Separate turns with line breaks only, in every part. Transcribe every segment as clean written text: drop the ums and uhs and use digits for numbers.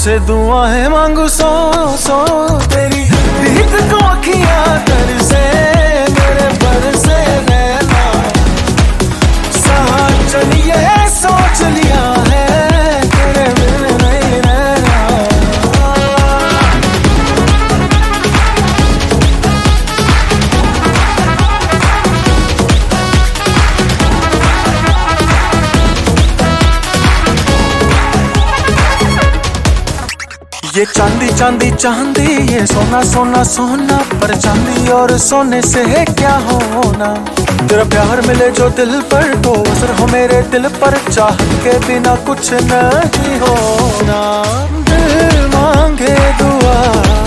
से दुआ है मांगू सो सो तेरी भीख को अखियां कर से मेरे पर से नैना साथ चलिए सोच लिया है तेरे बिन नहीं रहना। ये चांदी चांदी चांदी ये सोना सोना सोना पर चांदी और सोने से है क्या होना। तेरा प्यार मिले जो दिल पर तो असर हो मेरे दिल पर चाह के बिना कुछ नहीं होना। दिल मांगे दुआ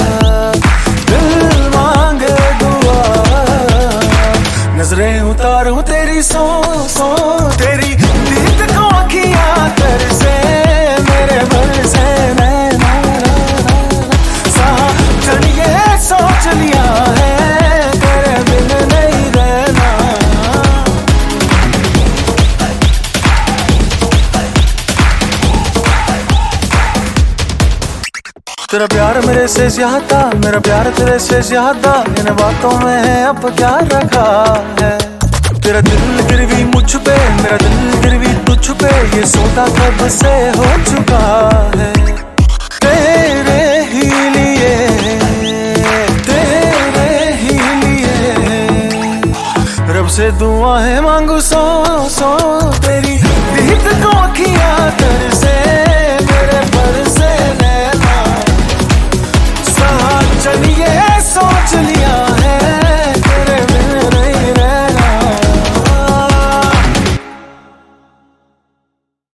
दिल मांगे दुआ नजरें उतारूं तेरी सो सो तेरी नींद को अखियां कर से मेरे भर से सोच लिया है तेरे बिन नहीं रहना। तेरा प्यार मेरे से ज्यादा मेरा प्यार तेरे से ज्यादा इन बातों में है अब क्या रखा है। तेरा दिल गिरवी मुझ पे मेरा दिल गिरवी तुझ पे ये सौदा कब से हो चुका है। तेरे ही लिए रब से दुआ है मांगू सो सो